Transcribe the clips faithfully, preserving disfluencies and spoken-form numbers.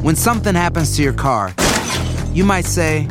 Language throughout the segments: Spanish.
When something happens to your car, you might say,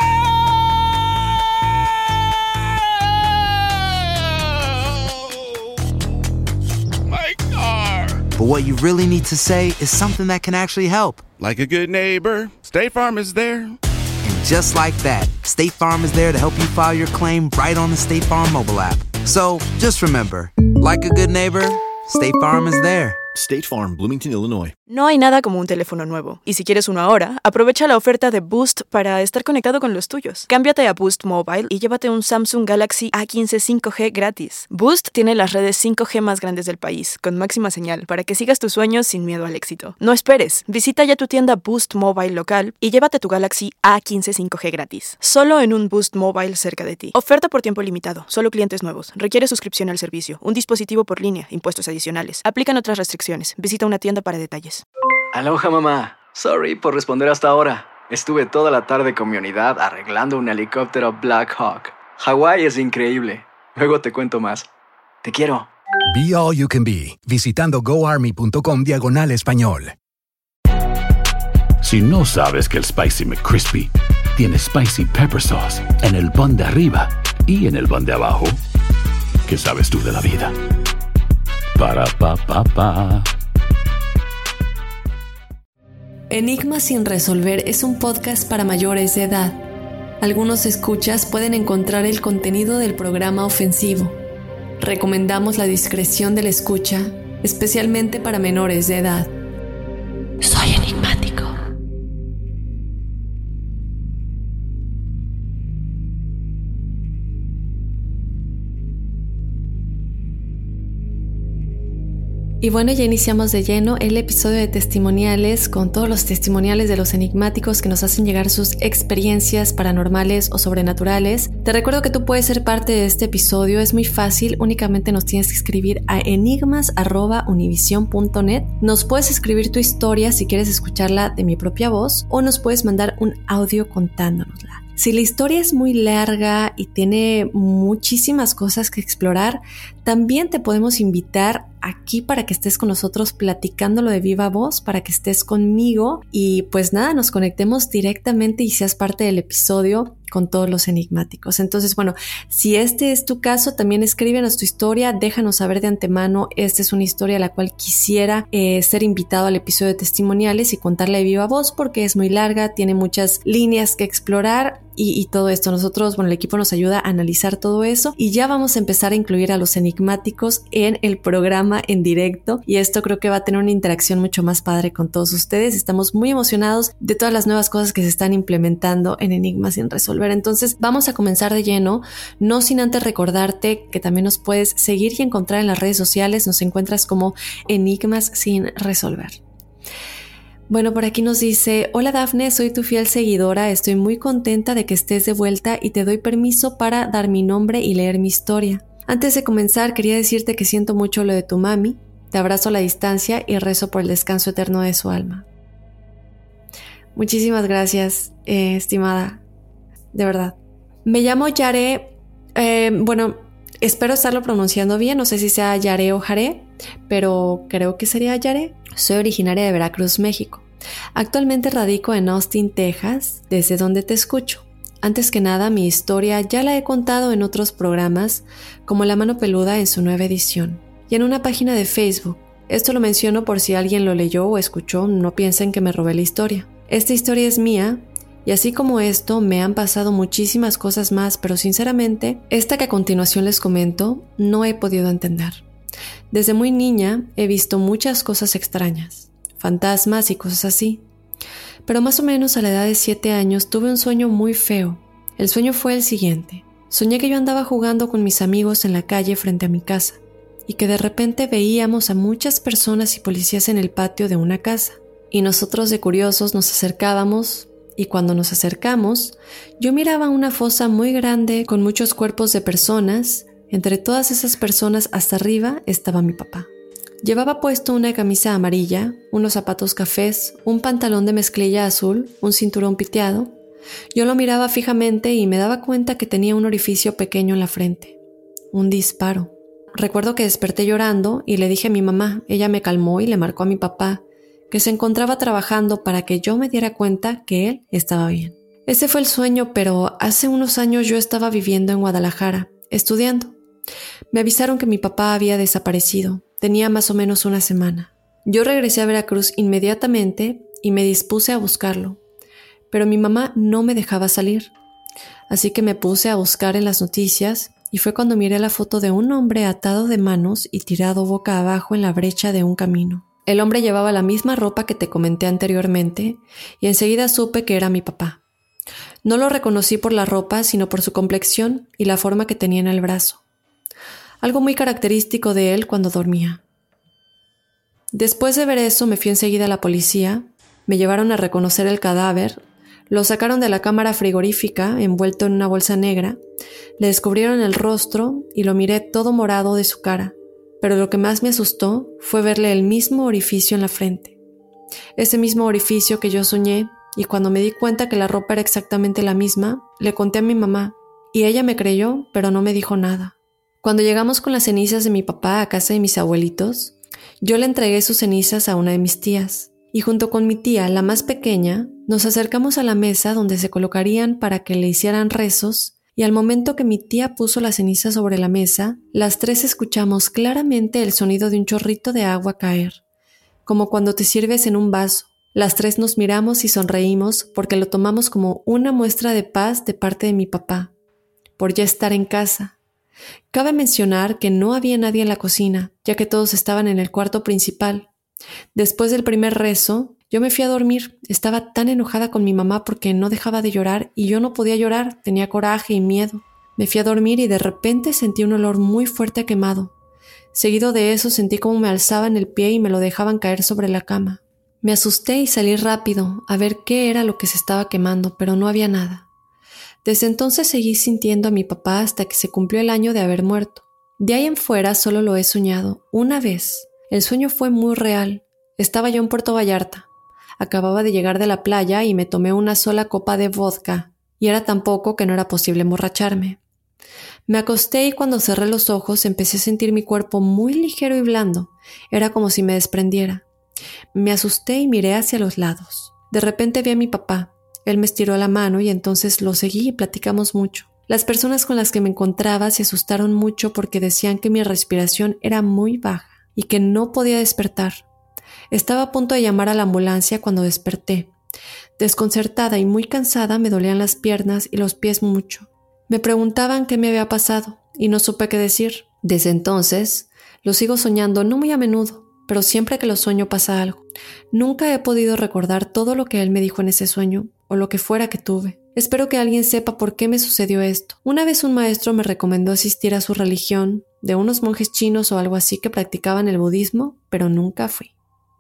but what you really need to say is something that can actually help. Like a good neighbor, State Farm is there. And just like that, State Farm is there to help you file your claim right on the State Farm mobile app. So, just remember, like a good neighbor, State Farm is there. State Farm, Bloomington, Illinois. No hay nada como un teléfono nuevo. Y si quieres uno ahora, aprovecha la oferta de Boost para estar conectado con los tuyos. Cámbiate a Boost Mobile y llévate un Samsung Galaxy A quince cinco G gratis. Boost tiene las redes cinco G más grandes del país, con máxima señal, para que sigas tus sueños sin miedo al éxito. No esperes, visita ya tu tienda Boost Mobile local y llévate tu Galaxy A quince cinco G gratis. Solo en un Boost Mobile cerca de ti. Oferta por tiempo limitado, solo clientes nuevos. Requiere suscripción al servicio, un dispositivo por línea, impuestos adicionales. Aplican otras restricciones. Visita una tienda para detalles. Aloha, mamá. Sorry por responder hasta ahora. Estuve toda la tarde con mi unidad arreglando un helicóptero Black Hawk. Hawái es increíble. Luego te cuento más. Te quiero. Be All You Can Be, visitando goarmy.com diagonal español. Si no sabes que el Spicy McCrispy tiene Spicy Pepper Sauce en el pan de arriba y en el pan de abajo, ¿qué sabes tú de la vida? Para, pa, pa, pa. Enigmas sin resolver es un podcast para mayores de edad. Algunos escuchas pueden encontrar el contenido del programa ofensivo. Recomendamos la discreción de la escucha, especialmente para menores de edad. Soy enigmático. Y bueno, ya iniciamos de lleno el episodio de testimoniales con todos los testimoniales de los enigmáticos que nos hacen llegar sus experiencias paranormales o sobrenaturales. Te recuerdo que tú puedes ser parte de este episodio, es muy fácil, únicamente nos tienes que escribir a enigmas arroba univision punto net. Nos puedes escribir tu historia si quieres escucharla de mi propia voz o nos puedes mandar un audio contándonosla. Si la historia es muy larga y tiene muchísimas cosas que explorar, también te podemos invitar aquí para que estés con nosotros platicándolo de viva voz, para que estés conmigo y pues nada, nos conectemos directamente y seas parte del episodio con todos los enigmáticos. Entonces, bueno, si este es tu caso, también escríbenos tu historia, déjanos saber de antemano, esta es una historia a la cual quisiera eh, ser invitado al episodio de testimoniales y contarla de viva voz porque es muy larga, tiene muchas líneas que explorar y, y todo esto. Nosotros, bueno, el equipo nos ayuda a analizar todo eso y ya vamos a empezar a incluir a los enigmáticos en el programa en directo y esto creo que va a tener una interacción mucho más padre con todos ustedes. Estamos muy emocionados de todas las nuevas cosas que se están implementando en Enigmas sin resolver. Entonces vamos a comenzar de lleno, no sin antes recordarte que también nos puedes seguir y encontrar en las redes sociales, nos encuentras como Enigmas sin resolver. Bueno, por aquí nos dice, hola Dafne, soy tu fiel seguidora, estoy muy contenta de que estés de vuelta y te doy permiso para dar mi nombre y leer mi historia. Antes de comenzar quería decirte que siento mucho lo de tu mami, te abrazo a la distancia y rezo por el descanso eterno de su alma. Muchísimas gracias, eh, estimada. De verdad. Me llamo Yare, eh, bueno, espero estarlo pronunciando bien, no sé si sea Yare o Jare, pero creo que sería Yare. Soy originaria de Veracruz, México. Actualmente radico en Austin, Texas, desde donde te escucho. Antes que nada, mi historia ya la he contado en otros programas, como La Mano Peluda en su nueva edición, y en una página de Facebook. Esto lo menciono por si alguien lo leyó o escuchó, no piensen que me robé la historia. Esta historia es mía, y así como esto, me han pasado muchísimas cosas más, pero sinceramente, esta que a continuación les comento, no he podido entender. Desde muy niña he visto muchas cosas extrañas, fantasmas y cosas así. Pero más o menos a la edad de siete años tuve un sueño muy feo. El sueño fue el siguiente. Soñé que yo andaba jugando con mis amigos en la calle frente a mi casa, y que de repente veíamos a muchas personas y policías en el patio de una casa. Y nosotros de curiosos nos acercábamos, y cuando nos acercamos, yo miraba una fosa muy grande con muchos cuerpos de personas. Entre todas esas personas hasta arriba estaba mi papá. Llevaba puesto una camisa amarilla, unos zapatos cafés, un pantalón de mezclilla azul, un cinturón piteado. Yo lo miraba fijamente y me daba cuenta que tenía un orificio pequeño en la frente. Un disparo. Recuerdo que desperté llorando y le dije a mi mamá. Ella me calmó y le marcó a mi papá, que se encontraba trabajando para que yo me diera cuenta que él estaba bien. Ese fue el sueño, pero hace unos años yo estaba viviendo en Guadalajara, estudiando. Me avisaron que mi papá había desaparecido. Tenía más o menos una semana. Yo regresé a Veracruz inmediatamente y me dispuse a buscarlo, pero mi mamá no me dejaba salir. Así que me puse a buscar en las noticias y fue cuando miré la foto de un hombre atado de manos y tirado boca abajo en la brecha de un camino. El hombre llevaba la misma ropa que te comenté anteriormente y enseguida supe que era mi papá. No lo reconocí por la ropa, sino por su complexión y la forma que tenía en el brazo. Algo muy característico de él cuando dormía. Después de ver eso, me fui enseguida a la policía, me llevaron a reconocer el cadáver, lo sacaron de la cámara frigorífica envuelto en una bolsa negra, le descubrieron el rostro y lo miré todo morado de su cara, pero lo que más me asustó fue verle el mismo orificio en la frente. Ese mismo orificio que yo soñé. Y cuando me di cuenta que la ropa era exactamente la misma, le conté a mi mamá, y ella me creyó, pero no me dijo nada. Cuando llegamos con las cenizas de mi papá a casa de mis abuelitos, yo le entregué sus cenizas a una de mis tías, y junto con mi tía, la más pequeña, nos acercamos a la mesa donde se colocarían para que le hicieran rezos, y al momento que mi tía puso las cenizas sobre la mesa, las tres escuchamos claramente el sonido de un chorrito de agua caer, como cuando te sirves en un vaso. Las tres nos miramos y sonreímos porque lo tomamos como una muestra de paz de parte de mi papá, por ya estar en casa. Cabe mencionar que no había nadie en la cocina, ya que todos estaban en el cuarto principal. Después del primer rezo, yo me fui a dormir. Estaba tan enojada con mi mamá porque no dejaba de llorar y yo no podía llorar, tenía coraje y miedo. Me fui a dormir y de repente sentí un olor muy fuerte a quemado. Seguido de eso sentí como me alzaban el pie y me lo dejaban caer sobre la cama. Me asusté y salí rápido a ver qué era lo que se estaba quemando, pero no había nada. Desde entonces seguí sintiendo a mi papá hasta que se cumplió el año de haber muerto. De ahí en fuera solo lo he soñado, una vez. El sueño fue muy real. Estaba yo en Puerto Vallarta. Acababa de llegar de la playa y me tomé una sola copa de vodka, y era tan poco que no era posible emborracharme. Me acosté y cuando cerré los ojos empecé a sentir mi cuerpo muy ligero y blando. Era como si me desprendiera. Me asusté y miré hacia los lados. De repente vi a mi papá. Él me estiró la mano y entonces lo seguí y platicamos mucho. Las personas con las que me encontraba se asustaron mucho porque decían que mi respiración era muy baja y que no podía despertar. Estaba a punto de llamar a la ambulancia cuando desperté. Desconcertada y muy cansada me dolían las piernas y los pies mucho. Me preguntaban qué me había pasado y no supe qué decir. Desde entonces lo sigo soñando no muy a menudo, pero siempre que lo sueño pasa algo. Nunca he podido recordar todo lo que él me dijo en ese sueño, o lo que fuera que tuve. Espero que alguien sepa por qué me sucedió esto. Una vez un maestro me recomendó asistir a su religión, de unos monjes chinos o algo así que practicaban el budismo, pero nunca fui.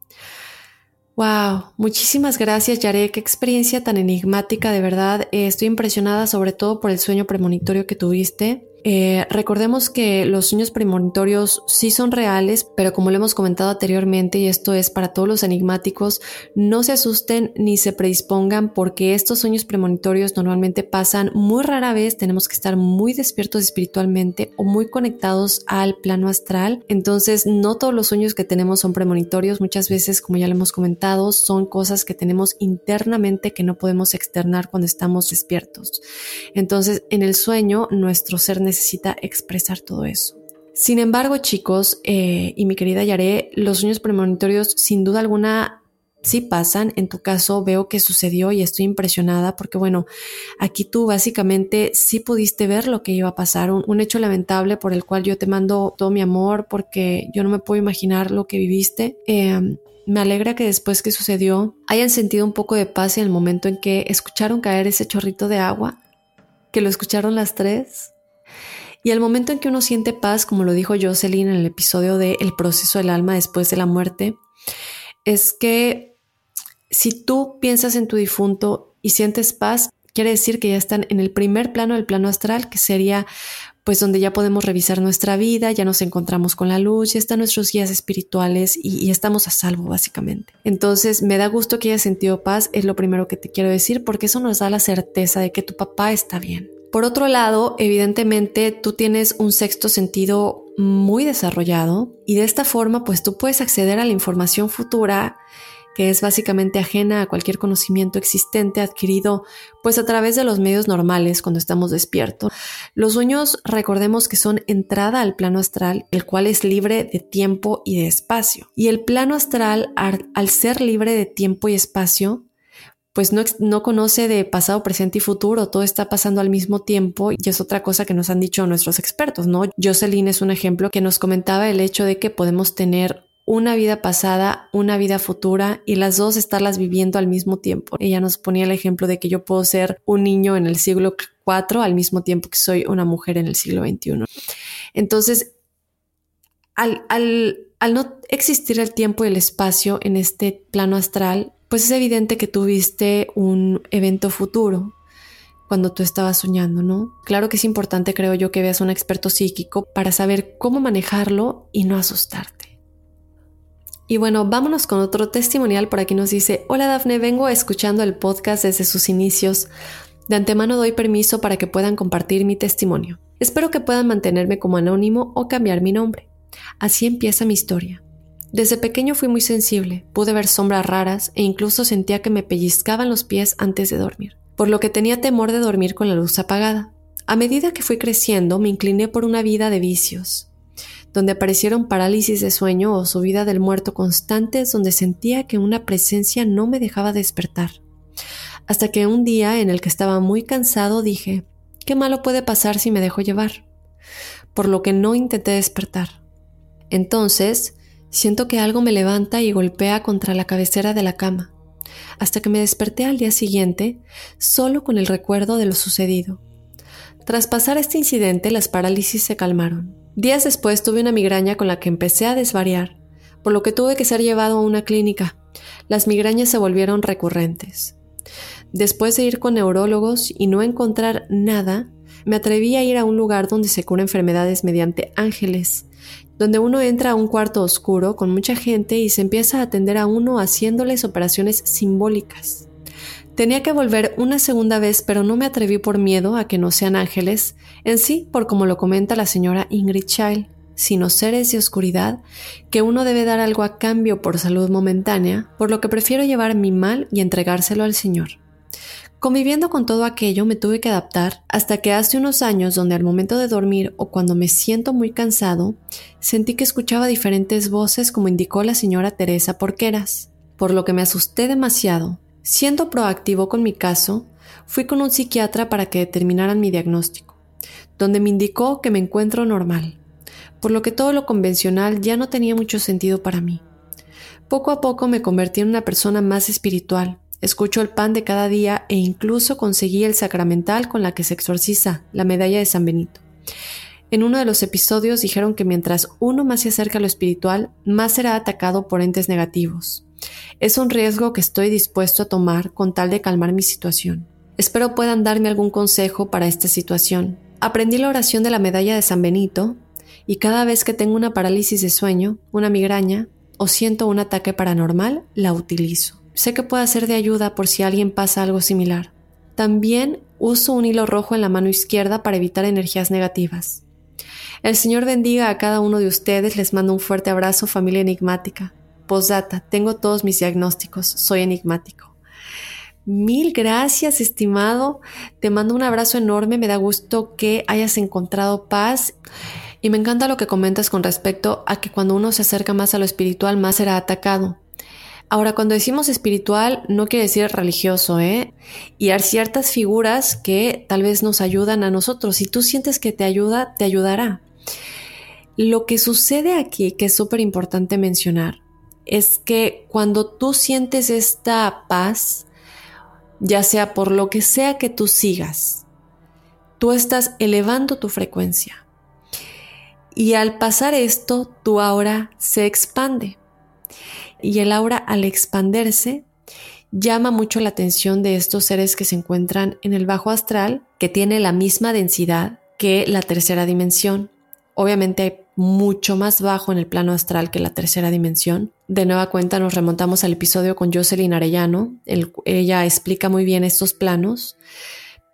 Wow, muchísimas gracias, Yare, qué experiencia tan enigmática, de verdad. Eh, estoy impresionada sobre todo por el sueño premonitorio que tuviste. Eh, recordemos que los sueños premonitorios sí son reales, pero como lo hemos comentado anteriormente, y esto es para todos los enigmáticos, no se asusten ni se predispongan porque estos sueños premonitorios normalmente pasan muy rara vez. Tenemos que estar muy despiertos espiritualmente o muy conectados al plano astral. Entonces no todos los sueños que tenemos son premonitorios. Muchas veces, como ya lo hemos comentado, son cosas que tenemos internamente que no podemos externar cuando estamos despiertos. Entonces en el sueño nuestro ser necesita expresar todo eso. Sin embargo, chicos, eh, y mi querida Yare, los sueños premonitorios sin duda alguna sí pasan. En tu caso veo que sucedió y estoy impresionada porque bueno, aquí tú básicamente sí pudiste ver lo que iba a pasar, un, un hecho lamentable por el cual yo te mando todo mi amor porque yo no me puedo imaginar lo que viviste. Eh, me alegra que después que sucedió hayan sentido un poco de paz en el momento en que escucharon caer ese chorrito de agua, que lo escucharon las tres. Y el momento en que uno siente paz, como lo dijo Jocelyn en el episodio de El proceso del alma después de la muerte, es que si tú piensas en tu difunto y sientes paz, quiere decir que ya están en el primer plano del plano astral, que sería pues donde ya podemos revisar nuestra vida, ya nos encontramos con la luz, ya están nuestros guías espirituales y, y estamos a salvo básicamente. Entonces me da gusto que hayas sentido paz, es lo primero que te quiero decir, porque eso nos da la certeza de que tu papá está bien. Por otro lado, evidentemente tú tienes un sexto sentido muy desarrollado y de esta forma pues tú puedes acceder a la información futura que es básicamente ajena a cualquier conocimiento existente adquirido pues a través de los medios normales cuando estamos despiertos. Los sueños, recordemos que son entrada al plano astral, el cual es libre de tiempo y de espacio. Y el plano astral, al ser libre de tiempo y espacio, pues no, no conoce de pasado, presente y futuro, todo está pasando al mismo tiempo y es otra cosa que nos han dicho nuestros expertos, ¿no? Jocelyn es un ejemplo que nos comentaba el hecho de que podemos tener una vida pasada, una vida futura y las dos estarlas viviendo al mismo tiempo. Ella nos ponía el ejemplo de que yo puedo ser un niño en el siglo cuatro al mismo tiempo que soy una mujer en el siglo veintiuno. Entonces, al, al, al no existir el tiempo y el espacio en este plano astral, pues es evidente que tuviste un evento futuro cuando tú estabas soñando, ¿no? Claro que es importante, creo yo, que veas a un experto psíquico para saber cómo manejarlo y no asustarte. Y bueno, vámonos con otro testimonial. Por aquí nos dice: hola Dafne, vengo escuchando el podcast desde sus inicios. De antemano doy permiso para que puedan compartir mi testimonio. Espero que puedan mantenerme como anónimo o cambiar mi nombre. Así empieza mi historia. Desde pequeño fui muy sensible, pude ver sombras raras e incluso sentía que me pellizcaban los pies antes de dormir, por lo que tenía temor de dormir con la luz apagada. A medida que fui creciendo, me incliné por una vida de vicios, donde aparecieron parálisis de sueño o subida del muerto constantes, donde sentía que una presencia no me dejaba despertar. Hasta que un día en el que estaba muy cansado dije, ¿qué malo puede pasar si me dejo llevar? Por lo que no intenté despertar. Entonces, siento que algo me levanta y golpea contra la cabecera de la cama, hasta que me desperté al día siguiente, solo con el recuerdo de lo sucedido. Tras pasar este incidente, las parálisis se calmaron. Días después tuve una migraña con la que empecé a desvariar, por lo que tuve que ser llevado a una clínica. Las migrañas se volvieron recurrentes. Después de ir con neurólogos y no encontrar nada, me atreví a ir a un lugar donde se cura enfermedades mediante ángeles, donde uno entra a un cuarto oscuro con mucha gente y se empieza a atender a uno haciéndoles operaciones simbólicas. Tenía que volver una segunda vez, pero no me atreví por miedo a que no sean ángeles, en sí por como lo comenta la señora Ingrid Child, sino seres de oscuridad, que uno debe dar algo a cambio por salud momentánea, por lo que prefiero llevar mi mal y entregárselo al Señor. Conviviendo con todo aquello me tuve que adaptar hasta que hace unos años, donde al momento de dormir o cuando me siento muy cansado, sentí que escuchaba diferentes voces como indicó la señora Teresa Porqueras, por lo que me asusté demasiado. Siendo proactivo con mi caso, fui con un psiquiatra para que determinaran mi diagnóstico, donde me indicó que me encuentro normal, por lo que todo lo convencional ya no tenía mucho sentido para mí. Poco a poco me convertí en una persona más espiritual. Escucho el pan de cada día e incluso conseguí el sacramental con la que se exorciza, la medalla de San Benito. En uno de los episodios dijeron que mientras uno más se acerca a lo espiritual, más será atacado por entes negativos. Es un riesgo que estoy dispuesto a tomar con tal de calmar mi situación. Espero puedan darme algún consejo para esta situación. Aprendí la oración de la medalla de San Benito y cada vez que tengo una parálisis de sueño, una migraña o siento un ataque paranormal, la utilizo. Sé que puede ser de ayuda por si a alguien pasa algo similar. También uso un hilo rojo en la mano izquierda para evitar energías negativas. El Señor bendiga a cada uno de ustedes. Les mando un fuerte abrazo, familia enigmática. Postdata, tengo todos mis diagnósticos. Soy enigmático. Mil gracias, estimado. Te mando un abrazo enorme. Me da gusto que hayas encontrado paz. Y me encanta lo que comentas con respecto a que cuando uno se acerca más a lo espiritual, más será atacado. Ahora, cuando decimos espiritual, no quiere decir religioso, ¿eh? Y hay ciertas figuras que tal vez nos ayudan a nosotros. Si tú sientes que te ayuda, te ayudará. Lo que sucede aquí, que es súper importante mencionar, es que cuando tú sientes esta paz, ya sea por lo que sea que tú sigas, tú estás elevando tu frecuencia. Y al pasar esto, tu aura se expande. Y el aura, al expandirse, llama mucho la atención de estos seres que se encuentran en el bajo astral, que tiene la misma densidad que la tercera dimensión. Obviamente hay mucho más bajo en el plano astral que la tercera dimensión. De nueva cuenta nos remontamos al episodio con Jocelyn Arellano. El, ella explica muy bien estos planos,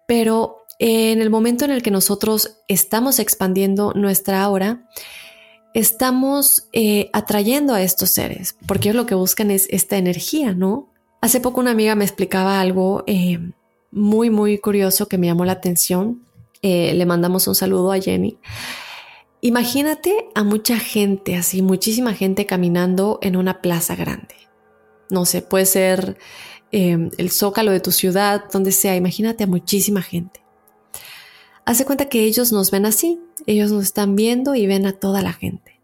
pero en el momento en el que nosotros estamos expandiendo nuestra aura, estamos eh, atrayendo a estos seres, porque ellos lo que buscan es esta energía, ¿no? Hace poco una amiga me explicaba algo eh, muy, muy curioso que me llamó la atención. Eh, le mandamos un saludo a Jenny. Imagínate a mucha gente, así, muchísima gente caminando en una plaza grande. No sé, puede ser eh, el zócalo de tu ciudad, donde sea. Imagínate a muchísima gente. Haz de cuenta que ellos nos ven así. Ellos nos están viendo y ven a toda la gente.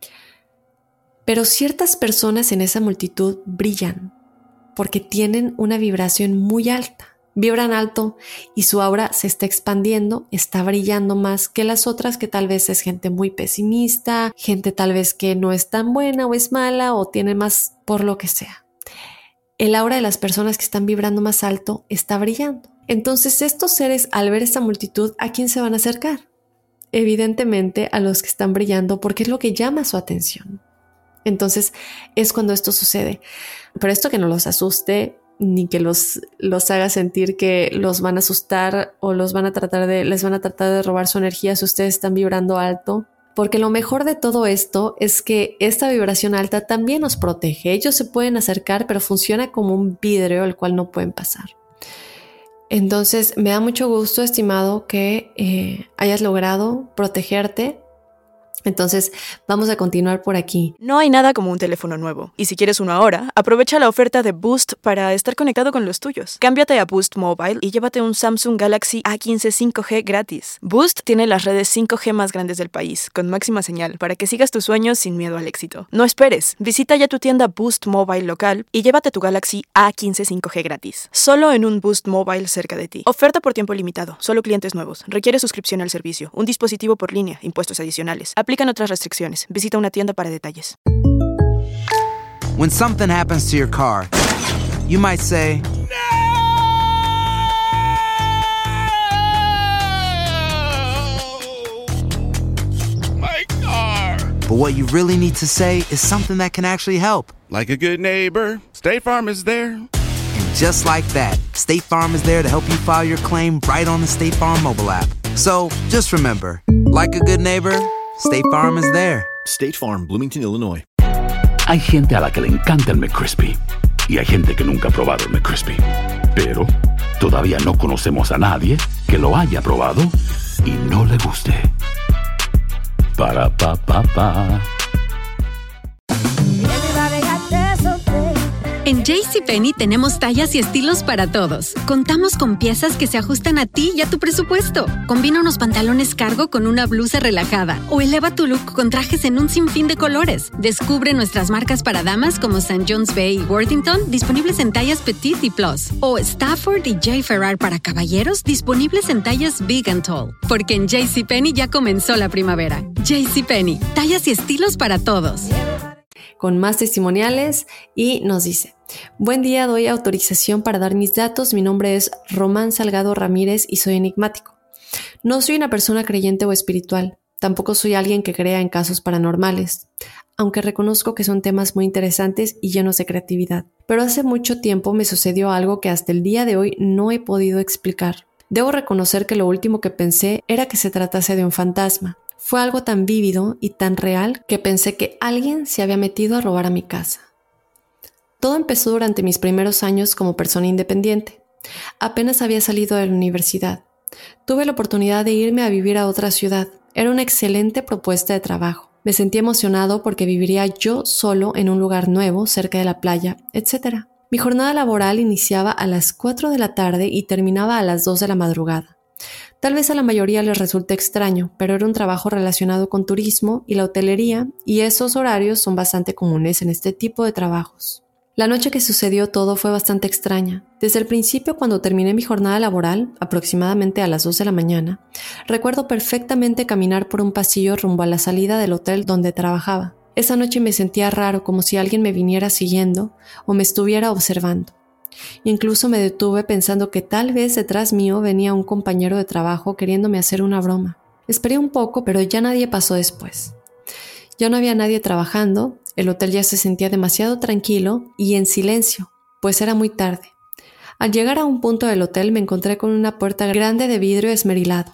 Pero ciertas personas en esa multitud brillan porque tienen una vibración muy alta. Vibran alto y su aura se está expandiendo, está brillando más que las otras, que tal vez es gente muy pesimista, gente tal vez que no es tan buena o es mala o tiene más por lo que sea. El aura de las personas que están vibrando más alto está brillando. Entonces estos seres, al ver esta multitud, ¿a quién se van a acercar? Evidentemente a los que están brillando, porque es lo que llama su atención. Entonces es cuando esto sucede. Pero esto que no los asuste, ni que los, los haga sentir que los van a asustar o los van a tratar de, les van a tratar de robar su energía si ustedes están vibrando alto. Porque lo mejor de todo esto es que esta vibración alta también nos protege. Ellos se pueden acercar, pero funciona como un vidrio al cual no pueden pasar. Entonces me da mucho gusto, estimado, que eh, hayas logrado protegerte. Entonces vamos a continuar por aquí. No hay nada como un teléfono nuevo. Y si quieres uno ahora, aprovecha la oferta de Boost para estar conectado con los tuyos. Cámbiate a Boost Mobile y llévate un Samsung Galaxy A quince cinco G gratis. Boost tiene las redes cinco G más grandes del país, con máxima señal, para que sigas tus sueños sin miedo al éxito. No esperes, visita ya tu tienda Boost Mobile local y llévate tu Galaxy A quince cinco G gratis. Solo en un Boost Mobile cerca de ti. Oferta por tiempo limitado, solo clientes nuevos. Requiere suscripción al servicio, un dispositivo por línea, impuestos adicionales. Aplican otras restricciones. Visita una tienda para detalles. When something happens to your car, you might say, My car. but what you really need to say is something that can actually help. Like a good neighbor, State Farm is there. And just like that, State Farm is there to help you file your claim right on the State Farm mobile app. So just remember, like a good neighbor, State Farm is there. State Farm, Bloomington, Illinois. Hay gente a la que le encanta el McCrispy y hay gente que nunca ha probado el McCrispy. Pero todavía no conocemos a nadie que lo haya probado y no le guste. Para pa pa pa. En JCPenney tenemos tallas y estilos para todos. Contamos con piezas que se ajustan a ti y a tu presupuesto. Combina unos pantalones cargo con una blusa relajada o eleva tu look con trajes en un sinfín de colores. Descubre nuestras marcas para damas como Saint John's Bay y Worthington, disponibles en tallas Petite y Plus. O Stafford y J. Ferrar para caballeros, disponibles en tallas Big and Tall. Porque en JCPenney ya comenzó la primavera. JCPenney, tallas y estilos para todos. Con más testimoniales y nos dice: buen día, doy autorización para dar mis datos. Mi nombre es Román Salgado Ramírez y soy enigmático. No soy una persona creyente o espiritual. Tampoco soy alguien que crea en casos paranormales, aunque reconozco que son temas muy interesantes y llenos de creatividad. Pero hace mucho tiempo me sucedió algo que hasta el día de hoy no he podido explicar. Debo reconocer que lo último que pensé era que se tratase de un fantasma. Fue algo tan vívido y tan real que pensé que alguien se había metido a robar a mi casa. Todo empezó durante mis primeros años como persona independiente. Apenas había salido de la universidad. Tuve la oportunidad de irme a vivir a otra ciudad. Era una excelente propuesta de trabajo. Me sentí emocionado porque viviría yo solo en un lugar nuevo, cerca de la playa, etcétera. Mi jornada laboral iniciaba a las cuatro de la tarde y terminaba a las dos de la madrugada. Tal vez a la mayoría les resulte extraño, pero era un trabajo relacionado con turismo y la hotelería, y esos horarios son bastante comunes en este tipo de trabajos. La noche que sucedió todo fue bastante extraña. Desde el principio, cuando terminé mi jornada laboral, aproximadamente a las dos de la mañana, recuerdo perfectamente caminar por un pasillo rumbo a la salida del hotel donde trabajaba. Esa noche me sentía raro, como si alguien me viniera siguiendo o me estuviera observando. Incluso me detuve pensando que tal vez detrás mío venía un compañero de trabajo queriéndome hacer una broma. Esperé un poco, pero ya nadie pasó después. Ya no había nadie trabajando, el hotel ya se sentía demasiado tranquilo y en silencio, pues era muy tarde. Al llegar a un punto del hotel me encontré con una puerta grande de vidrio esmerilado.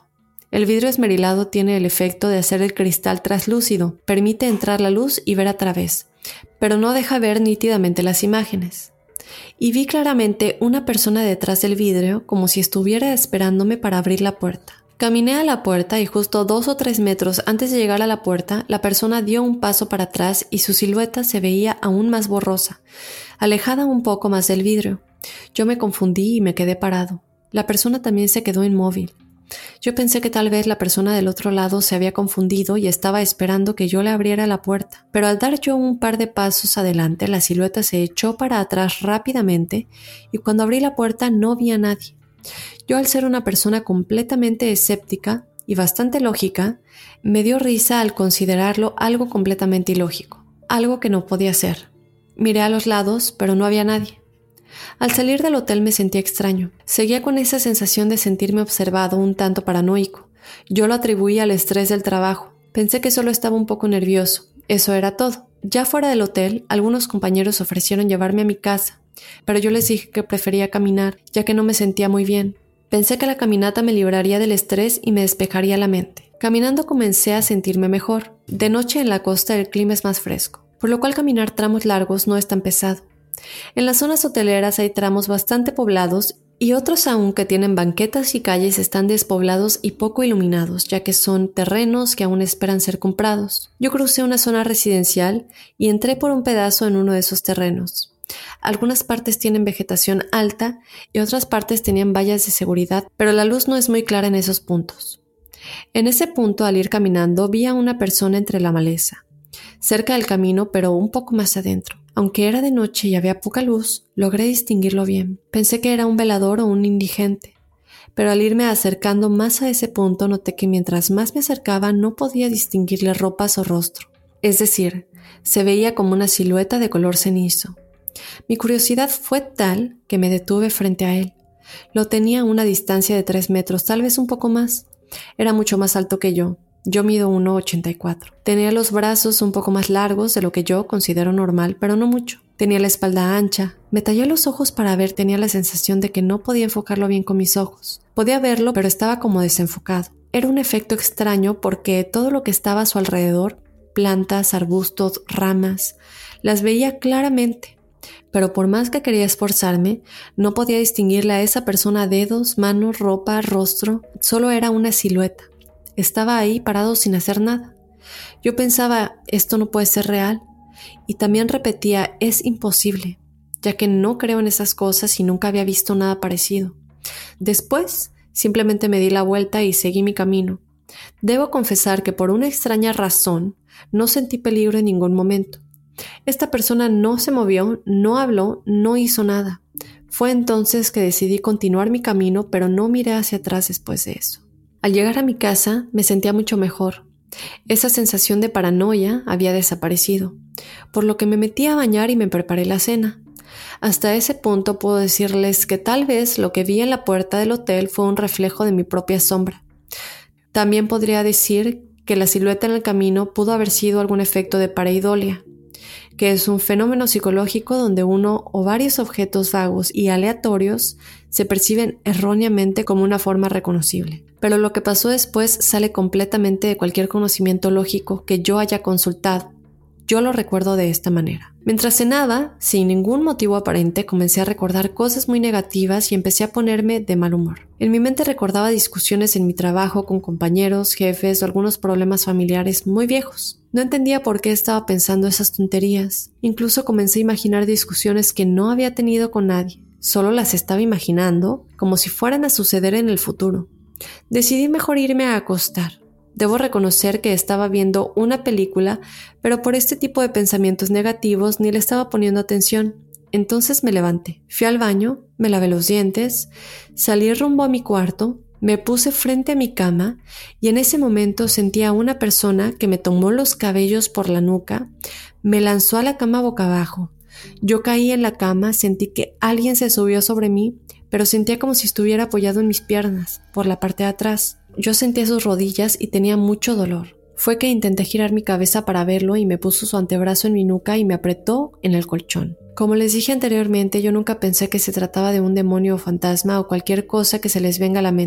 El vidrio esmerilado tiene el efecto de hacer el cristal traslúcido, permite entrar la luz y ver a través, pero no deja ver nítidamente las imágenes. Y vi claramente una persona detrás del vidrio como si estuviera esperándome para abrir la puerta. Caminé a la puerta y justo dos o tres metros antes de llegar a la puerta, la persona dio un paso para atrás y su silueta se veía aún más borrosa, alejada un poco más del vidrio. Yo me confundí y me quedé parado. La persona también se quedó inmóvil. Yo pensé que tal vez la persona del otro lado se había confundido y estaba esperando que yo le abriera la puerta, pero al dar yo un par de pasos adelante, la silueta se echó para atrás rápidamente y cuando abrí la puerta no vi a nadie. Yo, al ser una persona completamente escéptica y bastante lógica, me dio risa al considerarlo algo completamente ilógico, algo que no podía ser. Miré a los lados, pero no había nadie. Al salir del hotel me sentí extraño. Seguía con esa sensación de sentirme observado, un tanto paranoico. Yo lo atribuí al estrés del trabajo. Pensé que solo estaba un poco nervioso. Eso era todo. Ya fuera del hotel, algunos compañeros ofrecieron llevarme a mi casa, pero yo les dije que prefería caminar, ya que no me sentía muy bien. Pensé que la caminata me libraría del estrés y me despejaría la mente. Caminando comencé a sentirme mejor. De noche en la costa el clima es más fresco, por lo cual caminar tramos largos no es tan pesado. En las zonas hoteleras hay tramos bastante poblados y otros aún que tienen banquetas y calles están despoblados y poco iluminados, ya que son terrenos que aún esperan ser comprados. Yo crucé una zona residencial y entré por un pedazo en uno de esos terrenos. Algunas partes tienen vegetación alta y otras partes tenían vallas de seguridad, pero la luz no es muy clara en esos puntos. En ese punto, al ir caminando, vi a una persona entre la maleza, cerca del camino, pero un poco más adentro. Aunque era de noche y había poca luz, logré distinguirlo bien. Pensé que era un velador o un indigente, pero al irme acercando más a ese punto noté que mientras más me acercaba no podía distinguirle ropas o rostro. Es decir, se veía como una silueta de color cenizo. Mi curiosidad fue tal que me detuve frente a él. Lo tenía a una distancia de tres metros, tal vez un poco más. Era mucho más alto que yo. Yo mido uno ochenta y cuatro. Tenía los brazos un poco más largos de lo que yo considero normal, pero no mucho. Tenía la espalda ancha. Me tallé los ojos para ver, tenía la sensación de que no podía enfocarlo bien con mis ojos. Podía verlo, pero estaba como desenfocado. Era un efecto extraño porque todo lo que estaba a su alrededor, plantas, arbustos, ramas, las veía claramente. Pero por más que quería esforzarme, no podía distinguirle a esa persona dedos, manos, ropa, rostro. Solo era una silueta. Estaba ahí parado sin hacer nada. Yo pensaba, esto no puede ser real. Y también repetía, es imposible, ya que no creo en esas cosas y nunca había visto nada parecido. Después, simplemente me di la vuelta y seguí mi camino. Debo confesar que por una extraña razón, no sentí peligro en ningún momento. Esta persona no se movió, no habló, no hizo nada. Fue entonces que decidí continuar mi camino, pero no miré hacia atrás después de eso. Al llegar a mi casa me sentía mucho mejor. Esa sensación de paranoia había desaparecido, por lo que me metí a bañar y me preparé la cena. Hasta ese punto puedo decirles que tal vez lo que vi en la puerta del hotel fue un reflejo de mi propia sombra. También podría decir que la silueta en el camino pudo haber sido algún efecto de pareidolia, que es un fenómeno psicológico donde uno o varios objetos vagos y aleatorios se perciben erróneamente como una forma reconocible. Pero lo que pasó después sale completamente de cualquier conocimiento lógico que yo haya consultado. Yo lo recuerdo de esta manera. Mientras cenaba, sin ningún motivo aparente, comencé a recordar cosas muy negativas y empecé a ponerme de mal humor. En mi mente recordaba discusiones en mi trabajo con compañeros, jefes o algunos problemas familiares muy viejos. No entendía por qué estaba pensando esas tonterías. Incluso comencé a imaginar discusiones que no había tenido con nadie. Solo las estaba imaginando como si fueran a suceder en el futuro. Decidí mejor irme a acostar. Debo reconocer que estaba viendo una película, pero por este tipo de pensamientos negativos ni le estaba poniendo atención. Entonces me levanté, fui al baño, me lavé los dientes, salí rumbo a mi cuarto, me puse frente a mi cama y en ese momento sentí a una persona que me tomó los cabellos por la nuca, me lanzó a la cama boca abajo. Yo caí en la cama, sentí que alguien se subió sobre mí, pero sentía como si estuviera apoyado en mis piernas, por la parte de atrás. Yo sentía sus rodillas y tenía mucho dolor. Fue que intenté girar mi cabeza para verlo y me puso su antebrazo en mi nuca y me apretó en el colchón. Como les dije anteriormente, yo nunca pensé que se trataba de un demonio o fantasma o cualquier cosa que se les venga a la mente.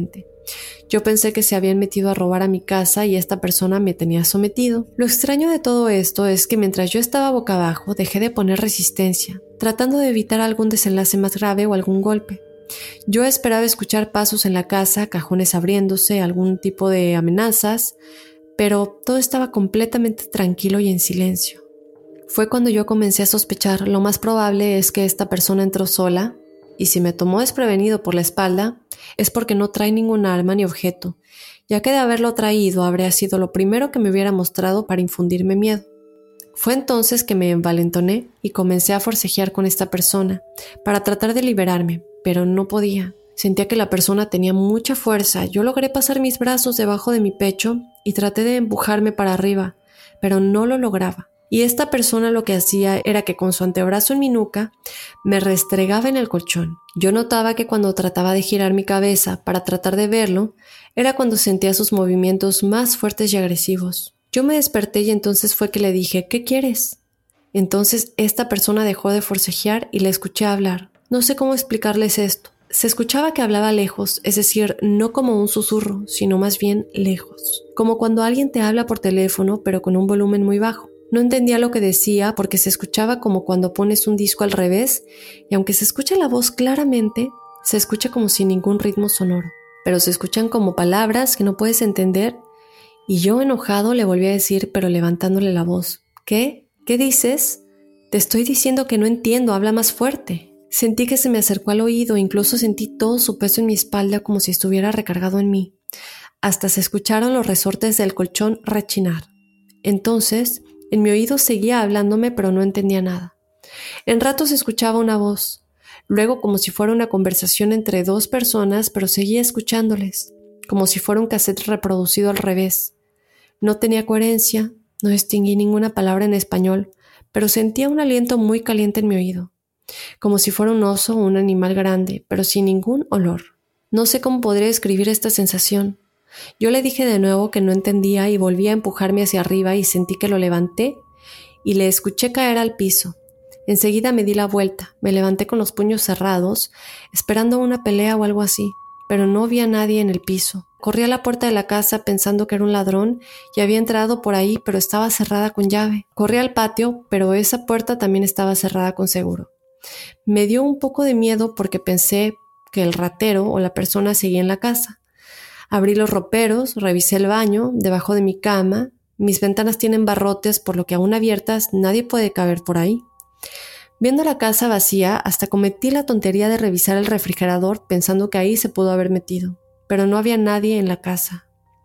Yo pensé que se habían metido a robar a mi casa y esta persona me tenía sometido. Lo extraño de todo esto es que mientras yo estaba boca abajo dejé de poner resistencia, tratando de evitar algún desenlace más grave o algún golpe. Yo esperaba escuchar pasos en la casa, cajones abriéndose, algún tipo de amenazas, pero todo estaba completamente tranquilo y en silencio. Fue cuando yo comencé a sospechar, lo más probable es que esta persona entró sola, y si me tomó desprevenido por la espalda, es porque no trae ningún arma ni objeto, ya que de haberlo traído habría sido lo primero que me hubiera mostrado para infundirme miedo. Fue entonces que me envalentoné y comencé a forcejear con esta persona, para tratar de liberarme, pero no podía. Sentía que la persona tenía mucha fuerza. Yo logré pasar mis brazos debajo de mi pecho y traté de empujarme para arriba, pero no lo lograba. Y esta persona lo que hacía era que con su antebrazo en mi nuca me restregaba en el colchón. Yo notaba que cuando trataba de girar mi cabeza para tratar de verlo, era cuando sentía sus movimientos más fuertes y agresivos. Yo me desperté y entonces fue que le dije, ¿qué quieres? Entonces esta persona dejó de forcejear y le escuché hablar. No sé cómo explicarles esto. Se escuchaba que hablaba lejos, es decir, no como un susurro, sino más bien lejos. Como cuando alguien te habla por teléfono, pero con un volumen muy bajo. No entendía lo que decía porque se escuchaba como cuando pones un disco al revés y aunque se escucha la voz claramente, se escucha como sin ningún ritmo sonoro. Pero se escuchan como palabras que no puedes entender y yo enojado le volví a decir pero levantándole la voz. ¿Qué? ¿Qué dices? Te estoy diciendo que no entiendo, habla más fuerte. Sentí que se me acercó al oído, incluso sentí todo su peso en mi espalda como si estuviera recargado en mí. Hasta se escucharon los resortes del colchón rechinar. Entonces, en mi oído seguía hablándome, pero no entendía nada. En ratos escuchaba una voz, luego como si fuera una conversación entre dos personas, pero seguía escuchándoles, como si fuera un cassette reproducido al revés. No tenía coherencia, no distinguí ninguna palabra en español, pero sentía un aliento muy caliente en mi oído, como si fuera un oso o un animal grande, pero sin ningún olor. No sé cómo podría describir esta sensación. Yo le dije de nuevo que no entendía y volví a empujarme hacia arriba y sentí que lo levanté y le escuché caer al piso. Enseguida me di la vuelta, me levanté con los puños cerrados, esperando una pelea o algo así, pero no vi a nadie en el piso. Corrí a la puerta de la casa pensando que era un ladrón y había entrado por ahí, pero estaba cerrada con llave. Corrí al patio, pero esa puerta también estaba cerrada con seguro. Me dio un poco de miedo porque pensé que el ratero o la persona seguía en la casa. Abrí los roperos, revisé el baño, debajo de mi cama. Mis ventanas tienen barrotes, por lo que aún abiertas nadie puede caber por ahí. Viendo la casa vacía, hasta cometí la tontería de revisar el refrigerador pensando que ahí se pudo haber metido, pero no había nadie en la casa.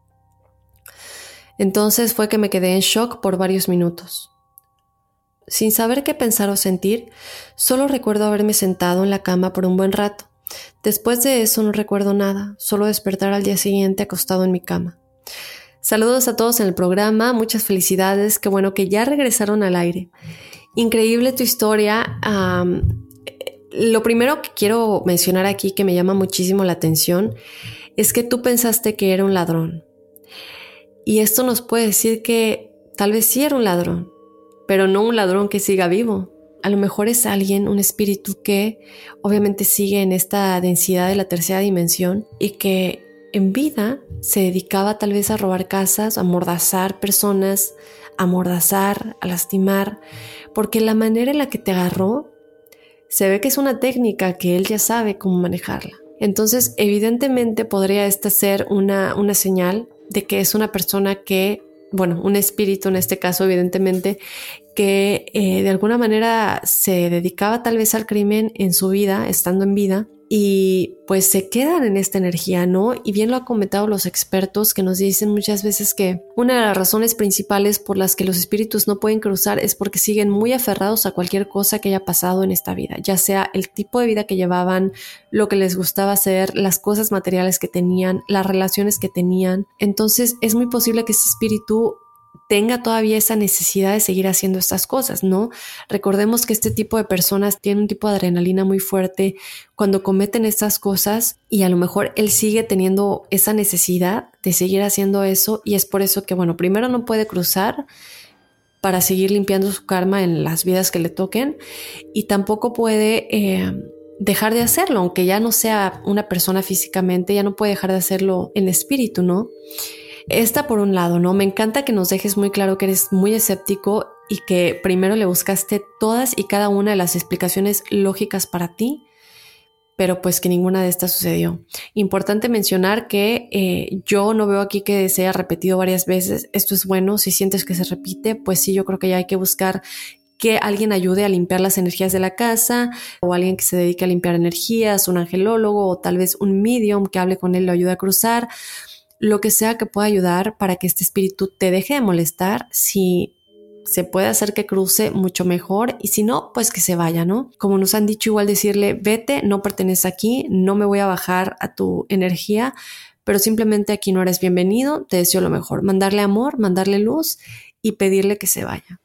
Entonces fue que me quedé en shock por varios minutos. Sin saber qué pensar o sentir, solo recuerdo haberme sentado en la cama por un buen rato. Después de eso no recuerdo nada, solo despertar al día siguiente acostado en mi cama. Saludos a todos en el programa, muchas felicidades, qué bueno que ya regresaron al aire. Increíble tu historia. Um, lo primero que quiero mencionar aquí que me llama muchísimo la atención es que tú pensaste que era un ladrón. Y esto nos puede decir que tal vez sí era un ladrón, pero no un ladrón que siga vivo. A lo mejor es alguien, un espíritu que obviamente sigue en esta densidad de la tercera dimensión y que en vida se dedicaba tal vez a robar casas, a amordazar personas, a amordazar, a lastimar, porque la manera en la que te agarró se ve que es una técnica que él ya sabe cómo manejarla. Entonces, evidentemente podría esta ser una, una señal de que es una persona que, bueno, un espíritu en este caso, evidentemente, que eh, de alguna manera se dedicaba tal vez al crimen en su vida, estando en vida, y pues se quedan en esta energía, ¿no? Y bien lo han comentado los expertos que nos dicen muchas veces que una de las razones principales por las que los espíritus no pueden cruzar es porque siguen muy aferrados a cualquier cosa que haya pasado en esta vida, ya sea el tipo de vida que llevaban, lo que les gustaba hacer, las cosas materiales que tenían, las relaciones que tenían. Entonces es muy posible que ese espíritu tenga todavía esa necesidad de seguir haciendo estas cosas, ¿no? Recordemos que este tipo de personas tienen un tipo de adrenalina muy fuerte cuando cometen estas cosas y a lo mejor él sigue teniendo esa necesidad de seguir haciendo eso y es por eso que, bueno, primero no puede cruzar para seguir limpiando su karma en las vidas que le toquen y tampoco puede eh, dejar de hacerlo, aunque ya no sea una persona físicamente, ya no puede dejar de hacerlo en espíritu, ¿no? Esta por un lado, ¿no? Me encanta que nos dejes muy claro que eres muy escéptico y que primero le buscaste todas y cada una de las explicaciones lógicas para ti, pero pues que ninguna de estas sucedió. Importante mencionar que eh, yo no veo aquí que se haya repetido varias veces. Esto es bueno. Si sientes que se repite, pues sí, yo creo que ya hay que buscar que alguien ayude a limpiar las energías de la casa, o alguien que se dedique a limpiar energías, un angelólogo o tal vez un medium que hable con él, lo ayude a cruzar, lo que sea que pueda ayudar para que este espíritu te deje de molestar. Si se puede hacer que cruce, mucho mejor, y si no, pues que se vaya, ¿no? Como nos han dicho, igual decirle, vete, no perteneces aquí, no me voy a bajar a tu energía, pero simplemente aquí no eres bienvenido, te deseo lo mejor. Mandarle amor, mandarle luz y pedirle que se vaya.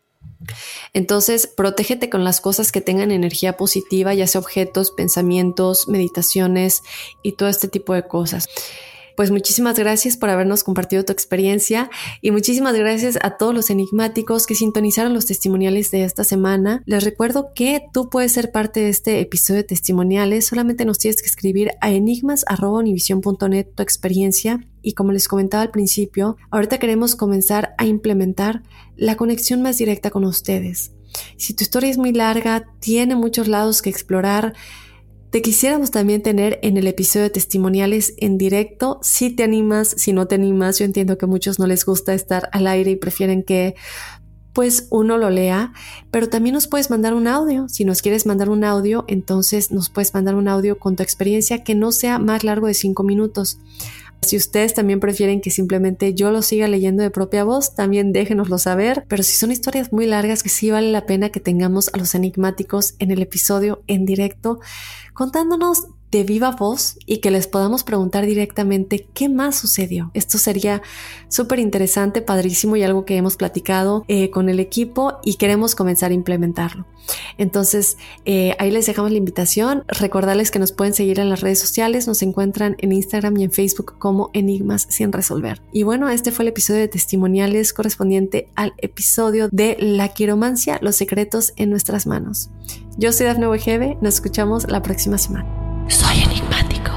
Entonces, protégete con las cosas que tengan energía positiva, ya sea objetos, pensamientos, meditaciones y todo este tipo de cosas. Pues muchísimas gracias por habernos compartido tu experiencia y muchísimas gracias a todos los enigmáticos que sintonizaron los testimoniales de esta semana. Les recuerdo que tú puedes ser parte de este episodio de testimoniales. Solamente nos tienes que escribir a enigmas arroba univision punto net tu experiencia. Y como les comentaba al principio, ahorita queremos comenzar a implementar la conexión más directa con ustedes. Si tu historia es muy larga, tiene muchos lados que explorar, te quisiéramos también tener en el episodio de testimoniales en directo. Si te animas, si no te animas, yo entiendo que a muchos no les gusta estar al aire y prefieren que pues uno lo lea, pero también nos puedes mandar un audio. Si nos quieres mandar un audio, entonces nos puedes mandar un audio con tu experiencia que no sea más largo de cinco minutos. Si ustedes también prefieren que simplemente yo lo siga leyendo de propia voz, también déjenoslo saber. Pero si son historias muy largas, que sí vale la pena que tengamos a los enigmáticos en el episodio en directo, contándonos de viva voz y que les podamos preguntar directamente qué más sucedió. Esto sería súper interesante, padrísimo y algo que hemos platicado eh, con el equipo y queremos comenzar a implementarlo. Entonces, eh, ahí les dejamos la invitación. Recordarles que nos pueden seguir en las redes sociales. Nos encuentran en Instagram y en Facebook como Enigmas Sin Resolver. Y bueno, este fue el episodio de testimoniales correspondiente al episodio de La Quiromancia, los secretos en nuestras manos. Yo soy Dafne Wegebe. Nos escuchamos la próxima semana. Soy enigmático.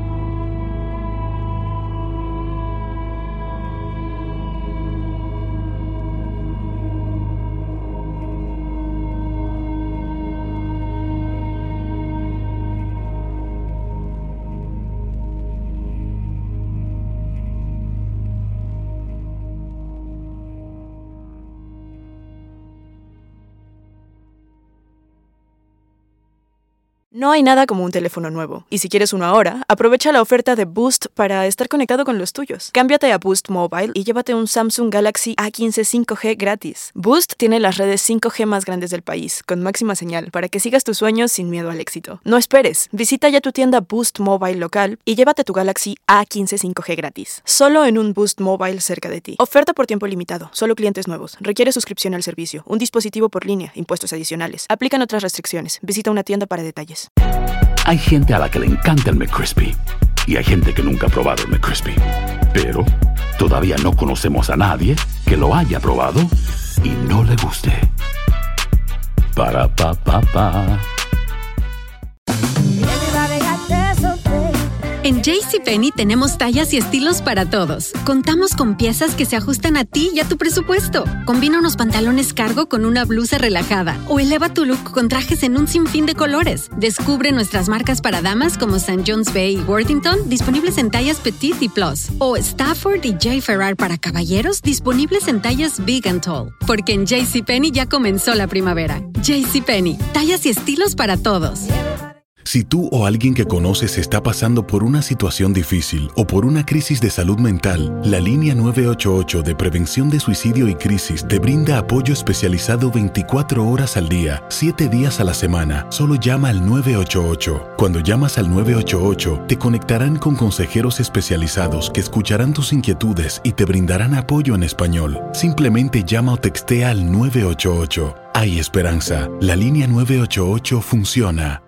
No hay nada como un teléfono nuevo, y si quieres uno ahora, aprovecha la oferta de Boost para estar conectado con los tuyos. Cámbiate a Boost Mobile y llévate un Samsung Galaxy A quince cinco G gratis. Boost tiene las redes cinco G más grandes del país, con máxima señal, para que sigas tus sueños sin miedo al éxito. No esperes, visita ya tu tienda Boost Mobile local y llévate tu Galaxy A quince cinco G gratis. Solo en un Boost Mobile cerca de ti. Oferta por tiempo limitado, solo clientes nuevos. Requiere suscripción al servicio, un dispositivo por línea, impuestos adicionales. Aplican otras restricciones. Visita una tienda para detalles. Hay gente a la que le encanta el McCrispy y hay gente que nunca ha probado el McCrispy. Pero todavía no conocemos a nadie que lo haya probado y no le guste. Para pa pa pa. En JCPenney tenemos tallas y estilos para todos. Contamos con piezas que se ajustan a ti y a tu presupuesto. Combina unos pantalones cargo con una blusa relajada o eleva tu look con trajes en un sinfín de colores. Descubre nuestras marcas para damas como Saint John's Bay y Worthington, disponibles en tallas Petite y Plus. O Stafford y J. Ferrar para caballeros, disponibles en tallas Big and Tall. Porque en JCPenney ya comenzó la primavera. JCPenney, tallas y estilos para todos. Si tú o alguien que conoces está pasando por una situación difícil o por una crisis de salud mental, la línea nueve ocho ocho de prevención de suicidio y crisis te brinda apoyo especializado veinticuatro horas al día, siete días a la semana. Solo llama al nueve ocho ocho. Cuando llamas al nueve ocho ocho, te conectarán con consejeros especializados que escucharán tus inquietudes y te brindarán apoyo en español. Simplemente llama o textea al nueve ocho ocho. Hay esperanza. La línea nueve ocho ocho funciona.